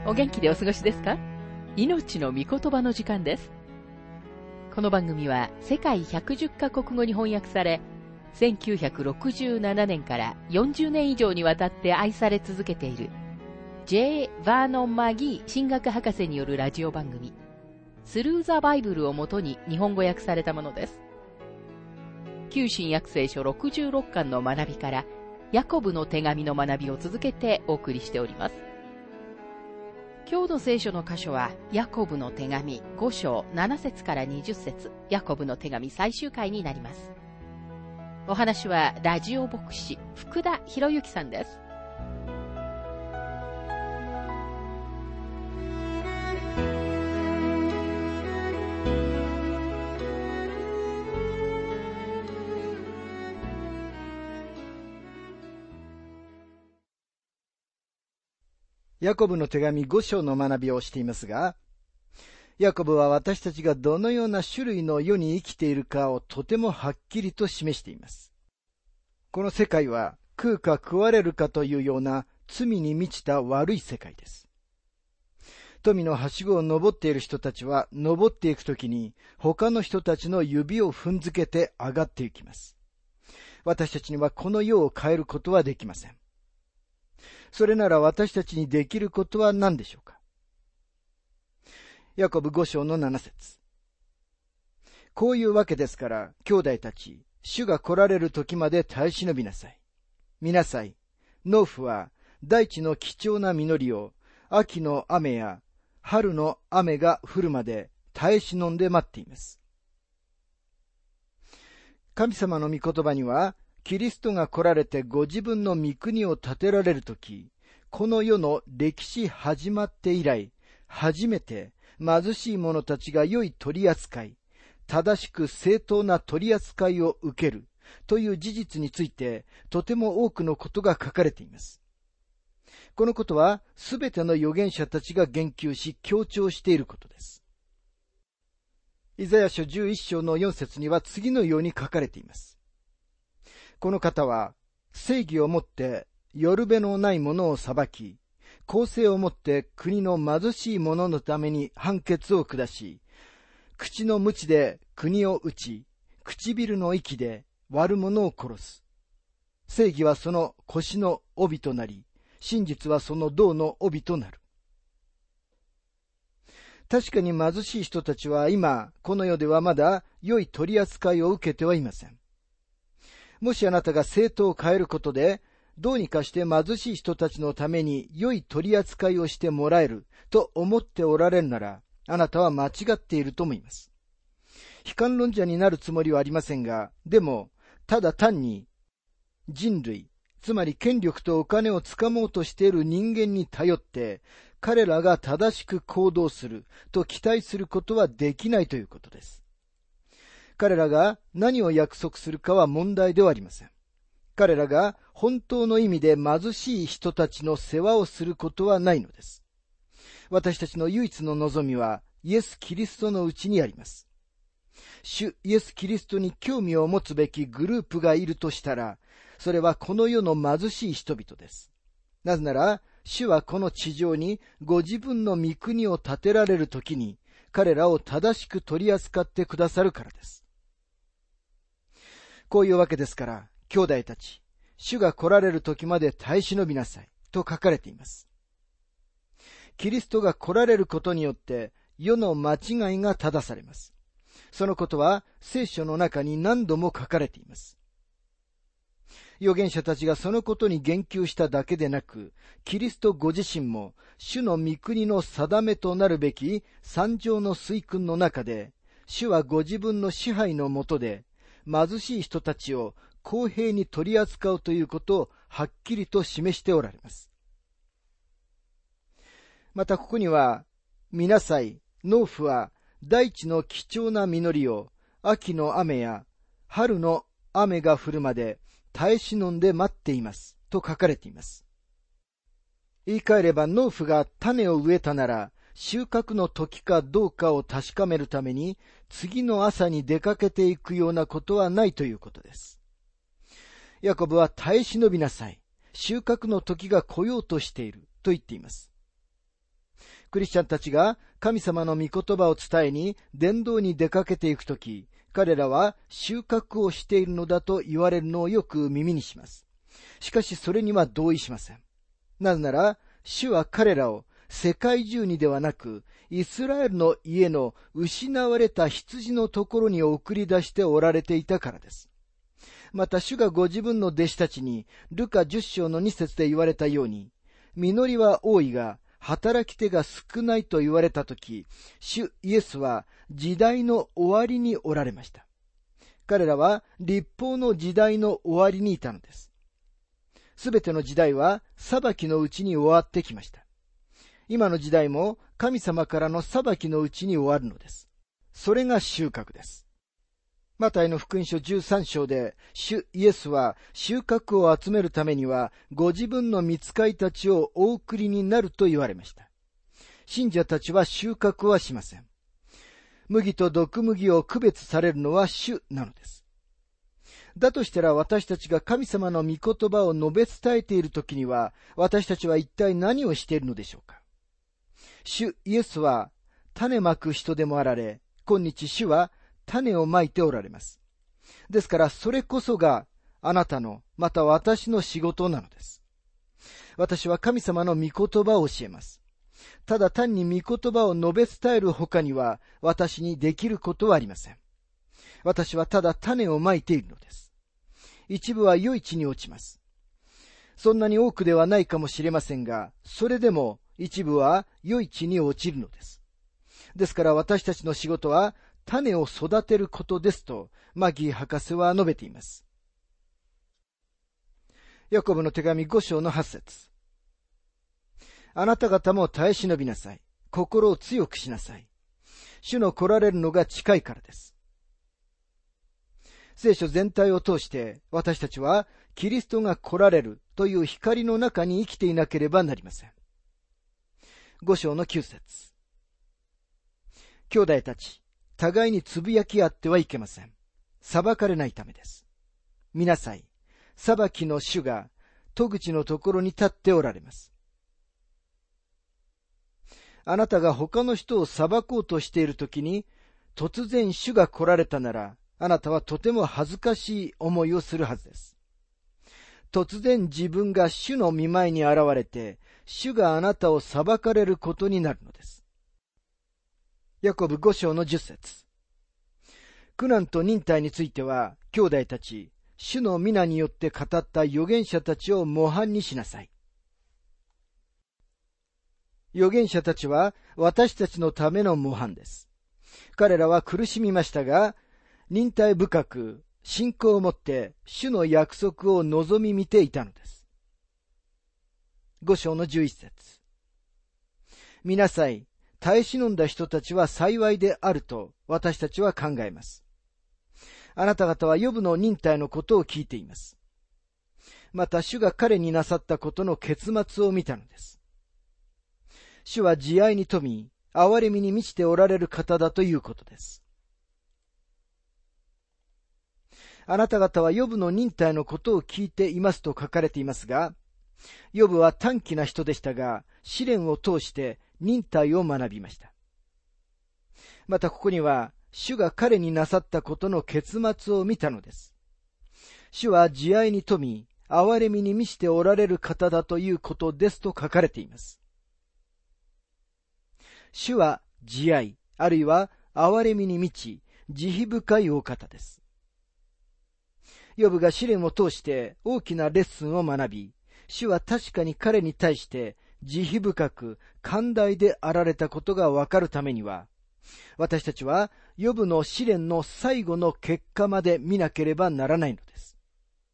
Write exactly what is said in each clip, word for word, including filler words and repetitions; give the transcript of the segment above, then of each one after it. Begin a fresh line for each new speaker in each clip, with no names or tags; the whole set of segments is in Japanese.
お元気でお過ごしですか？命の御言葉の時間です。この番組は世界ひゃくじゅっカ国語に翻訳され、せんきゅうひゃくろくじゅうななねんからよんじゅうねん以上にわたって愛され続けている J. バーノン・マギー神学博士によるラジオ番組スルーザ・バイブルをもとに日本語訳されたものです。旧新約聖書ろくじゅうろっかんの学びからヤコブの手紙の学びを続けてお送りしております。今日の聖書の箇所はヤコブの手紙ご章なな節からにじゅっ節、ヤコブの手紙最終回になります。お話はラジオ牧師福田博之さんです。
ヤコブの手紙ご章の学びをしていますが、ヤコブは私たちがどのような種類の世に生きているかをとてもはっきりと示しています。この世界は食うか食われるかというような罪に満ちた悪い世界です。富のはしごを登っている人たちは登っていくときに他の人たちの指を踏んづけて上がっていきます。私たちにはこの世を変えることはできません。それなら私たちにできることは何でしょうか。ヤコブご章のなな節。こういうわけですから、兄弟たち、主が来られる時まで耐え忍びなさい。見なさい。農夫は大地の貴重な実りを、秋の雨や春の雨が降るまで耐え忍んで待っています。神様の御言葉には、キリストが来られてご自分の御国を建てられるとき、この世の歴史始まって以来、初めて貧しい者たちが良い取り扱い、正しく正当な取り扱いを受けるという事実について、とても多くのことが書かれています。このことは、すべての預言者たちが言及し、強調していることです。イザヤ書じゅういち章のよん節には次のように書かれています。この方は正義をもってよるべのない者を裁き、公正をもって国の貧しい者のために判決を下し、口の鞭で国を打ち、唇の息で悪者を殺す。正義はその腰の帯となり、真実はその胴の帯となる。確かに貧しい人たちは今、この世ではまだ良い取り扱いを受けてはいません。もしあなたが政党を変えることで、どうにかして貧しい人たちのために良い取り扱いをしてもらえると思っておられるなら、あなたは間違っていると思います。悲観論者になるつもりはありませんが、でも、ただ単に人類、つまり権力とお金をつかもうとしている人間に頼って、彼らが正しく行動すると期待することはできないということです。彼らが何を約束するかは問題ではありません。彼らが本当の意味で貧しい人たちの世話をすることはないのです。私たちの唯一の望みはイエス・キリストのうちにあります。主イエス・キリストに興味を持つべきグループがいるとしたら、それはこの世の貧しい人々です。なぜなら、主はこの地上にご自分の御国を建てられるときに、彼らを正しく取り扱ってくださるからです。こういうわけですから、兄弟たち、主が来られる時まで耐え忍びなさいと書かれています。キリストが来られることによって世の間違いが正されます。そのことは聖書の中に何度も書かれています。預言者たちがそのことに言及しただけでなく、キリストご自身も主の御国の定めとなるべき三条の水訓の中で、主はご自分の支配の下で貧しい人たちを公平に取り扱うということをはっきりと示しておられます。またここには、見なさい、農夫は大地の貴重な実りを秋の雨や春の雨が降るまで耐え忍んで待っていますと書かれています。言い換えれば、農夫が種を植えたなら収穫の時かどうかを確かめるために次の朝に出かけていくようなことはないということです。ヤコブは耐え忍びなさい。収穫の時が来ようとしていると言っています。 クリスチャンたちが神様の御言葉を伝えに伝道に出かけていくとき、彼らは収穫をしているのだと言われるのをよく耳にします。しかしそれには同意しません。なぜなら、主は彼らを世界中にではなく、イスラエルの家の失われた羊のところに送り出しておられていたからです。また主がご自分の弟子たちにルカじゅっ章のに節で言われたように、実りは多いが働き手が少ないと言われたとき、主イエスは時代の終わりにおられました。彼らは律法の時代の終わりにいたのです。すべての時代は裁きのうちに終わってきました。今の時代も神様からの裁きのうちに終わるのです。それが収穫です。マタイの福音書じゅうさん章で、主イエスは収穫を集めるためには、ご自分の御使いたちをお送りになると言われました。信者たちは収穫はしません。麦と毒麦を区別されるのは主なのです。だとしたら私たちが神様の御言葉を述べ伝えているときには、私たちは一体何をしているのでしょうか。主イエスは種まく人でもあられ、今日主は種をまいておられます。ですからそれこそがあなたのまた私の仕事なのです。私は神様の御言葉を教えます。ただ単に御言葉を述べ伝える他には私にできることはありません。私はただ種をまいているのです。一部は良い地に落ちます。そんなに多くではないかもしれませんが、それでも一部は良い地に落ちるのです。ですから私たちの仕事は種を育てることですとマギー博士は述べています。ヤコブの手紙ご章のはち節。あなた方も耐え忍びなさい。心を強くしなさい。主の来られるのが近いからです。聖書全体を通して私たちはキリストが来られるという光の中に生きていなければなりません。ご章のきゅう節。兄弟たち、互いにつぶやき合ってはいけません。裁かれないためです。見なさい。裁きの主が戸口のところに立っておられます。あなたが他の人を裁こうとしているときに、突然主が来られたなら、あなたはとても恥ずかしい思いをするはずです。突然自分が主の御前に現れて、主があなたを裁かれることになるのです。ヤコブご章のじゅっ節。苦難と忍耐については、兄弟たち、主の皆によって語った預言者たちを模範にしなさい。預言者たちは私たちのための模範です。彼らは苦しみましたが、忍耐深く、信仰を持って主の約束を望み見ていたのです。ご章のじゅういち節。見なさい。耐え忍んだ人たちは幸いであると私たちは考えます。あなた方はヨブの忍耐のことを聞いています。また主が彼になさったことの結末を見たのです。主は慈愛に富み、憐れみに満ちておられる方だということです。あなた方はヨブの忍耐のことを聞いていますと書かれていますが、ヨブは短気な人でしたが、試練を通して忍耐を学びました。またここには、主が彼になさったことの結末を見たのです。主は慈愛に富み、憐れみに満ちておられる方だということですと書かれています。主は慈愛、あるいは憐れみに満ち、慈悲深いお方です。ヨブが試練を通して大きなレッスンを学び、主は確かに彼に対して慈悲深く寛大であられたことがわかるためには、私たちはヨブの試練の最後の結果まで見なければならないのです。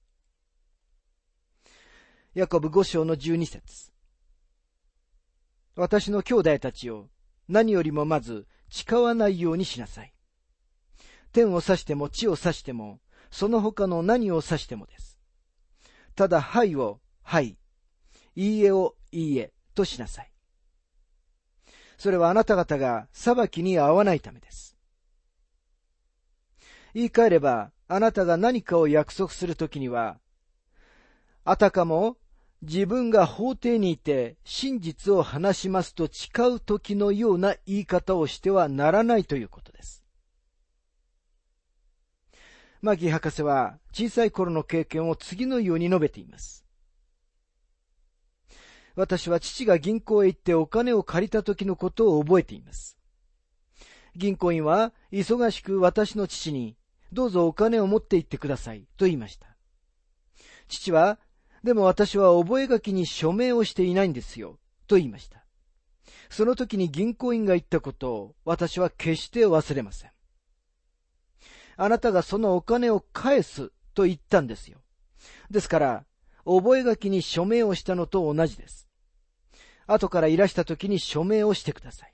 ヤコブご章のじゅうに節。私の兄弟たちを何よりもまず誓わないようにしなさい。天を指しても地を指しても、その他の何を指してもです。ただはいをはい、いいえをいいえとしなさい。それはあなた方が裁きに合わないためです。言い換えれば、あなたが何かを約束するときには、あたかも自分が法廷にいて真実を話しますと誓う時のような言い方をしてはならないということです。マギー博士は小さい頃の経験を次のように述べています。私は父が銀行へ行ってお金を借りた時のことを覚えています。銀行員は忙しく私の父に、どうぞお金を持って行ってくださいと言いました。父は、でも私は覚書に署名をしていないんですよと言いました。その時に銀行員が言ったことを私は決して忘れません。あなたがそのお金を返すと言ったんですよ。ですから、覚書に署名をしたのと同じです。後からいらした時に署名をしてください。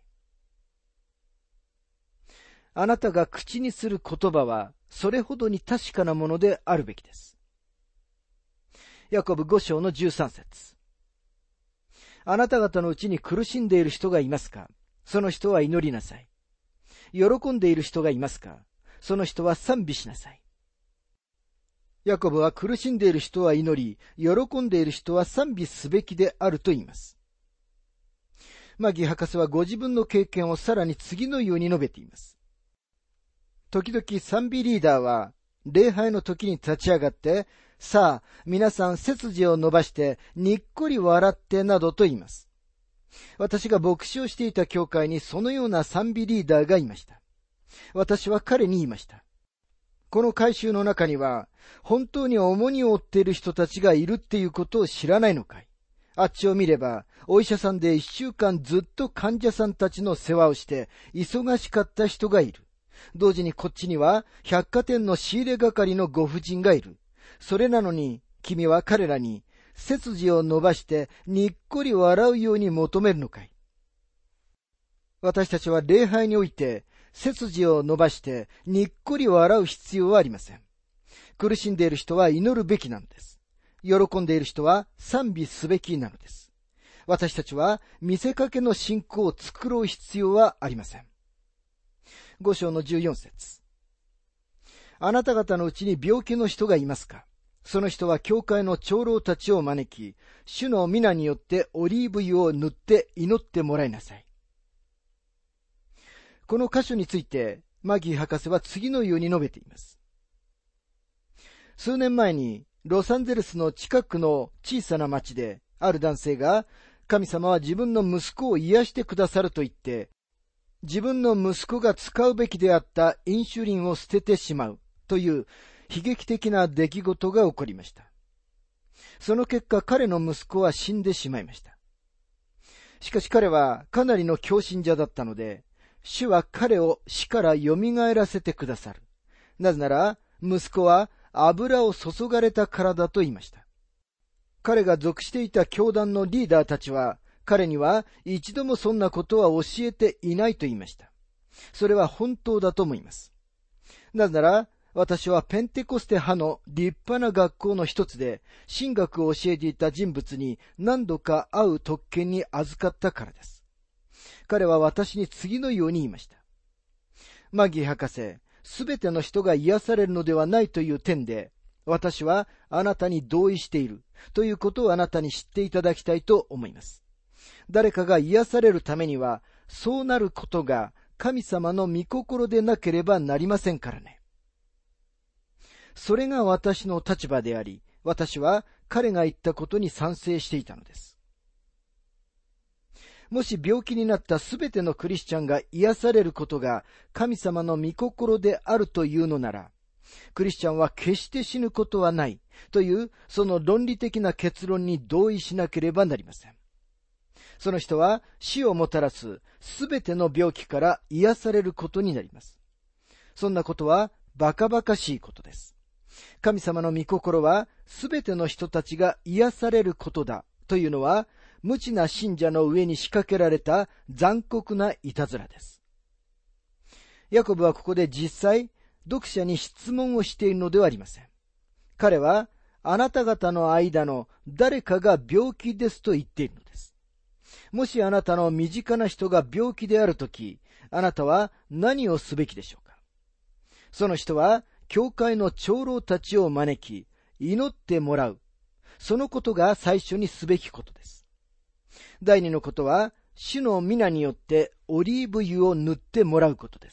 あなたが口にする言葉はそれほどに確かなものであるべきです。ヤコブご章のじゅうさん節。あなた方のうちに苦しんでいる人がいますか？その人は祈りなさい。喜んでいる人がいますか？その人は賛美しなさい。ヤコブは苦しんでいる人は祈り、喜んでいる人は賛美すべきであると言います。マギー博士はご自分の経験をさらに次のように述べています。時々賛美リーダーは礼拝の時に立ち上がって、さあ皆さん背筋を伸ばしてにっこり笑ってなどと言います。私が牧師をしていた教会にそのような賛美リーダーがいました。私は彼に言いました。この改宗の中には本当に重荷を負っている人たちがいるっていうことを知らないのかい？あっちを見れば、お医者さんで一週間ずっと患者さんたちの世話をして、忙しかった人がいる。同時にこっちには、百貨店の仕入れ係のご婦人がいる。それなのに、君は彼らに、背筋を伸ばして、にっこり笑うように求めるのかい？私たちは礼拝において、背筋を伸ばして、にっこり笑う必要はありません。苦しんでいる人は祈るべきなのです。喜んでいる人は賛美すべきなのです。私たちは見せかけの信仰を作ろう必要はありません。ご章のじゅうよん節。あなた方のうちに病気の人がいますか？その人は教会の長老たちを招き、主の皆によってオリーブ油を塗って祈ってもらいなさい。この箇所について、マギー博士は次のように述べています。数年前に、ロサンゼルスの近くの小さな町で、ある男性が、神様は自分の息子を癒してくださると言って、自分の息子が使うべきであったインシュリンを捨ててしまうという悲劇的な出来事が起こりました。その結果、彼の息子は死んでしまいました。しかし彼はかなりの強信者だったので、主は彼を死から蘇らせてくださる。なぜなら、息子は油を注がれたからだと言いました。彼が属していた教団のリーダーたちは、彼には一度もそんなことは教えていないと言いました。それは本当だと思います。なぜなら、私はペンテコステ派の立派な学校の一つで、神学を教えていた人物に何度か会う特権に預かったからです。彼は私に次のように言いました。マギー博士、すべての人が癒されるのではないという点で、私はあなたに同意しているということをあなたに知っていただきたいと思います。誰かが癒されるためには、そうなることが神様の御心でなければなりませんからね。それが私の立場であり、私は彼が言ったことに賛成していたのです。もし病気になったすべてのクリスチャンが癒されることが神様の御心であるというのなら、クリスチャンは決して死ぬことはないというその論理的な結論に同意しなければなりません。その人は死をもたらすすべての病気から癒されることになります。そんなことはバカバカしいことです。神様の御心はすべての人たちが癒されることだというのは、無知な信者の上に仕掛けられた残酷ないたずらです。ヤコブはここで実際、読者に質問をしているのではありません。彼は、あなた方の間の誰かが病気ですと言っているのです。もしあなたの身近な人が病気であるとき、あなたは何をすべきでしょうか？その人は、教会の長老たちを招き、祈ってもらう。 そのことが最初にすべきことです。第二のことは、主の皆によってオリーブ油を塗ってもらうことです。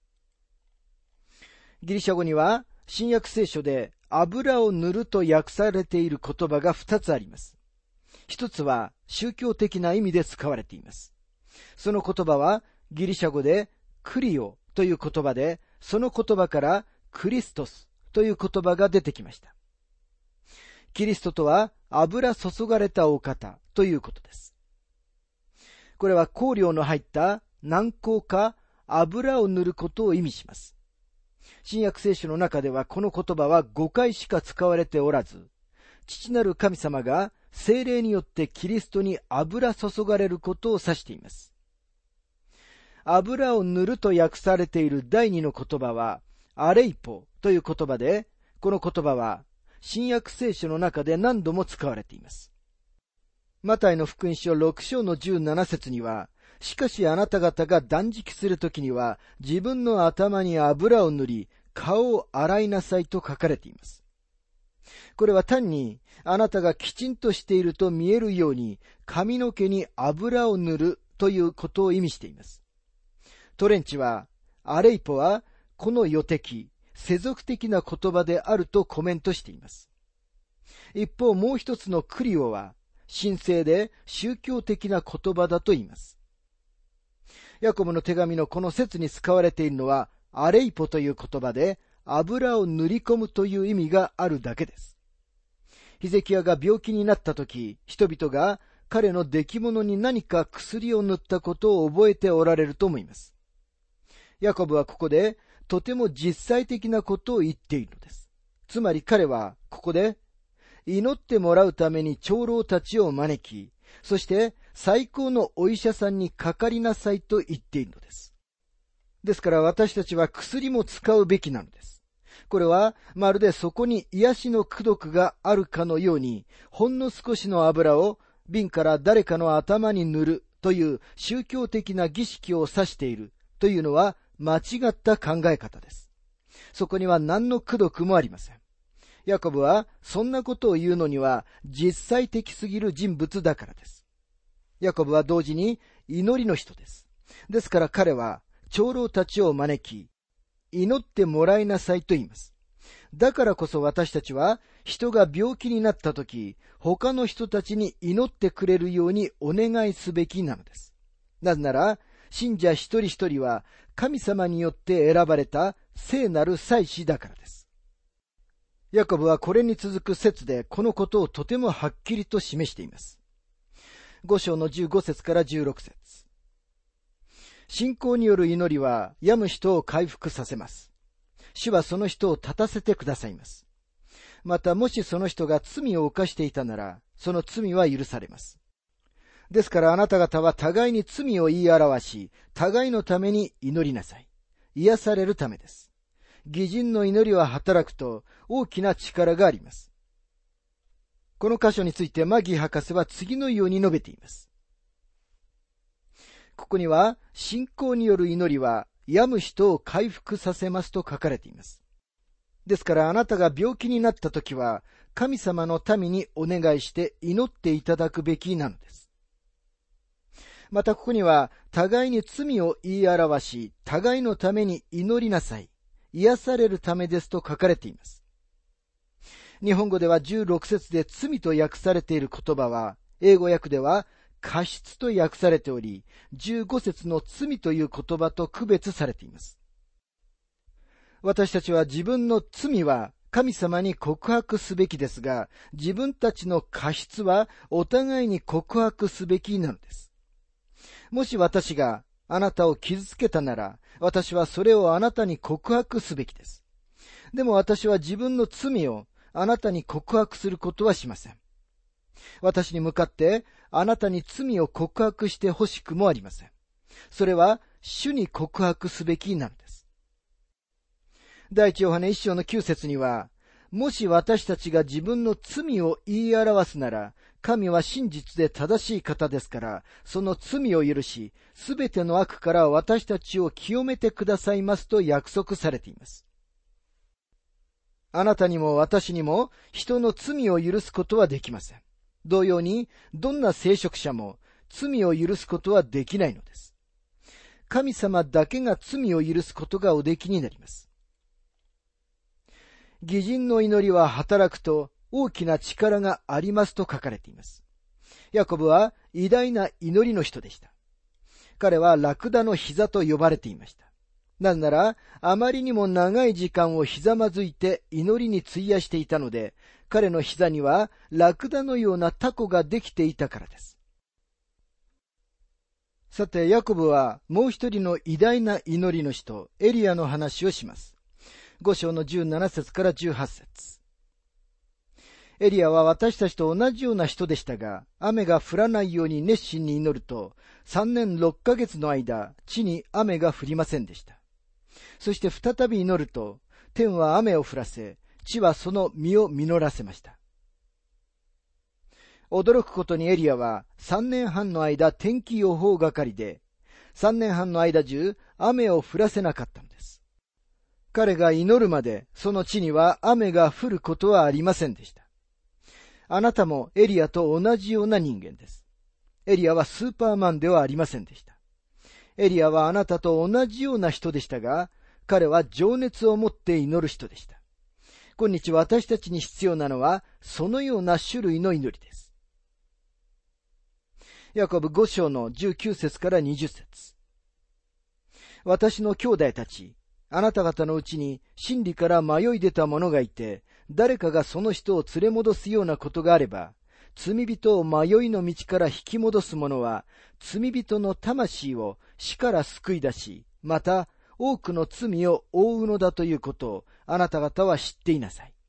ギリシャ語には、新約聖書で油を塗ると訳されている言葉が二つあります。一つは宗教的な意味で使われています。その言葉はギリシャ語でクリオという言葉で、その言葉からクリストスという言葉が出てきました。キリストとは油注がれたお方ということです。これは香料の入った軟膏か油を塗ることを意味します。新約聖書の中ではこの言葉はごかいしか使われておらず、父なる神様が聖霊によってキリストに油注がれることを指しています。油を塗ると訳されている第二の言葉はアレイポという言葉で、この言葉は新約聖書の中で何度も使われています。マタイの福音書ろく章のじゅうなな節には、しかしあなた方が断食するときには自分の頭に油を塗り顔を洗いなさいと書かれています。これは単にあなたがきちんとしていると見えるように髪の毛に油を塗るということを意味しています。トレンチはアレイポはこの予的、世俗的な言葉であるとコメントしています。一方もう一つのクリオは神聖で宗教的な言葉だと言います。ヤコブの手紙のこの説に使われているのはアレイポという言葉で油を塗り込むという意味があるだけです。ヒゼキヤが病気になったとき、人々が彼の出来物に何か薬を塗ったことを覚えておられると思います。ヤコブはここでとても実際的なことを言っているのです。つまり彼はここで祈ってもらうために長老たちを招き、そして最高のお医者さんにかかりなさいと言っているのです。ですから私たちは薬も使うべきなのです。これはまるでそこに癒しの功徳があるかのように、ほんの少しの油を瓶から誰かの頭に塗るという宗教的な儀式を指しているというのは間違った考え方です。そこには何の功徳もありません。ヤコブはそんなことを言うのには実際的すぎる人物だからです。ヤコブは同時に祈りの人です。ですから彼は長老たちを招き、祈ってもらいなさいと言います。だからこそ私たちは人が病気になったとき、他の人たちに祈ってくれるようにお願いすべきなのです。なぜなら、信者一人一人は神様によって選ばれた聖なる祭司だからです。ヤコブはこれに続く説でこのことをとてもはっきりと示しています。ご章のじゅうご節からじゅうろく節。信仰による祈りは病む人を回復させます。主はその人を立たせてくださいます。またもしその人が罪を犯していたなら、その罪は許されます。ですからあなた方は互いに罪を言い表し、互いのために祈りなさい。癒されるためです。義人の祈りは働くと大きな力があります。この箇所についてマギー博士は次のように述べています。ここには信仰による祈りは病む人を回復させますと書かれています。ですからあなたが病気になったときは神様の民にお願いして祈っていただくべきなのです。またここには互いに罪を言い表し、互いのために祈りなさい。癒されるためですと書かれています。日本語ではじゅうろく節で罪と訳されている言葉は、英語訳では過失と訳されており、じゅうご節の罪という言葉と区別されています。私たちは自分の罪は神様に告白すべきですが、自分たちの過失はお互いに告白すべきなのです。もし私があなたを傷つけたなら、私はそれをあなたに告白すべきです。でも私は自分の罪をあなたに告白することはしません。私に向かってあなたに罪を告白してほしくもありません。それは主に告白すべきなのです。第一ヨハネ一章の九節には、もし私たちが自分の罪を言い表すなら、神は真実で正しい方ですから、その罪を許し、すべての悪から私たちを清めてくださいますと約束されています。 あなたにも私にも人の罪を許すことはできません。同様に、どんな聖職者も罪を許すことはできないのです。神様だけが罪を許すことがおできになります。義人の祈りは働くと大きな力がありますと書かれています。ヤコブは偉大な祈りの人でした。彼はラクダの膝と呼ばれていました。なぜなら、あまりにも長い時間をひざまずいて祈りに費やしていたので、彼の膝にはラクダのようなタコができていたからです。さて、ヤコブはもう一人の偉大な祈りの人、エリアの話をします。ご章のじゅうなな節からじゅうはち節。エリアは私たちと同じような人でしたが、雨が降らないように熱心に祈ると、さんねんろっかげつの間、地に雨が降りませんでした。そして再び祈ると、天は雨を降らせ、地はその実を実らせました。驚くことにエリアはさんねんはんの間天気予報係で、さんねんはんの間中雨を降らせなかったのです。彼が祈るまでその地には雨が降ることはありませんでした。あなたもエリアと同じような人間です。エリアはスーパーマンではありませんでした。エリアはあなたと同じような人でしたが、彼は情熱を持って祈る人でした。今日私たちに必要なのはそのような種類の祈りです。ヤコブご章のじゅうきゅう節からにじゅっ節。私の兄弟たち、あなた方のうちに真理から迷い出た者がいて、誰かがその人を連れ戻すようなことがあれば、罪人を迷いの道から引き戻す者は、罪人の魂を死から救い出し、また多くの罪を負うのだということをあなた方は知っていなさい。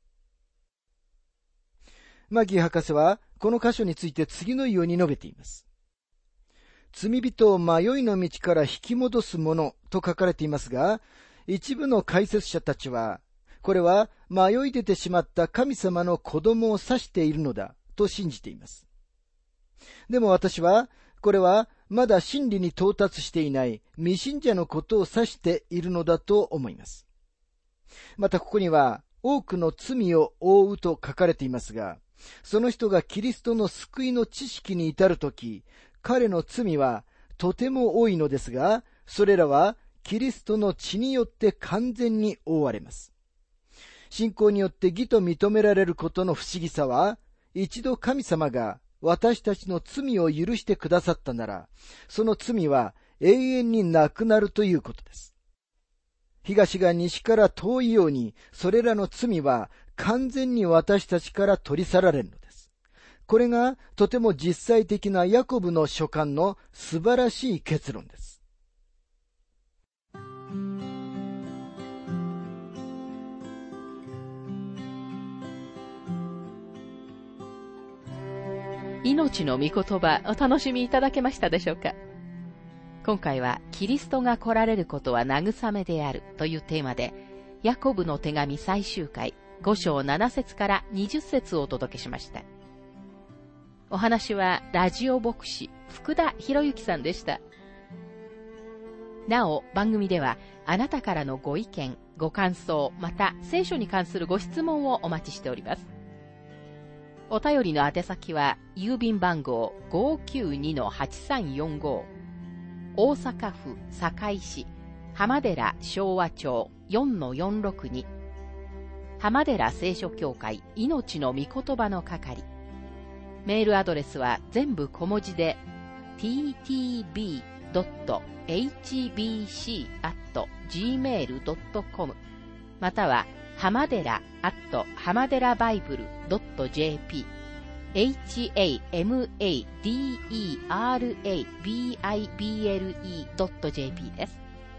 マギー博士はこの箇所について次のように述べています。罪人を迷いの道から引き戻すものと書かれていますが、一部の解説者たちは、これは迷い出てしまった神様の子供を指しているのだと信じています。でも私は、これはまだ真理に到達していない未信者のことを指しているのだと思います。またここには、多くの罪を負うと書かれていますが、その人がキリストの救いの知識に至るとき、彼の罪はとても多いのですが、それらはキリストの血によって完全に覆われます。信仰によって義と認められることの不思議さは、一度神様が私たちの罪を許してくださったなら、その罪は永遠になくなるということです。東が西から遠いように、それらの罪は完全に私たちから取り去られるのです。これがとても実際的なヤコブの書簡の素晴らしい結論です。
命の御言葉お楽しみいただけましたでしょうか。今回はキリストが来られることは慰めであるというテーマで、ヤコブの手紙最終回ご章なな節からにじゅっ節をお届けしました。お話はラジオ牧師福田博之さんでした。なお番組ではあなたからのご意見、ご感想、また聖書に関するご質問をお待ちしております。お便りの宛先は郵便番号 ごーきゅうにのはちさんよんご、大阪府堺市浜寺昭和町 よんのよんろくに、浜寺聖書協会命の御言葉の係。メールアドレスは全部小文字で ティーティービードットエイチビーシーアットジーメールドットコム または浜寺アット浜寺バイブルドットジェーピー hamaderabible ドット ジェーピー です。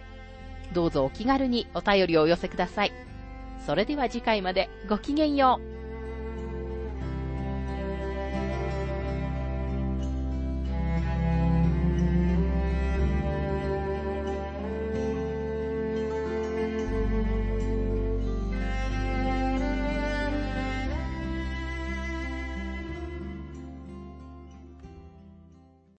どうぞお気軽にお便りをお寄せください。それでは次回までごきげんよう。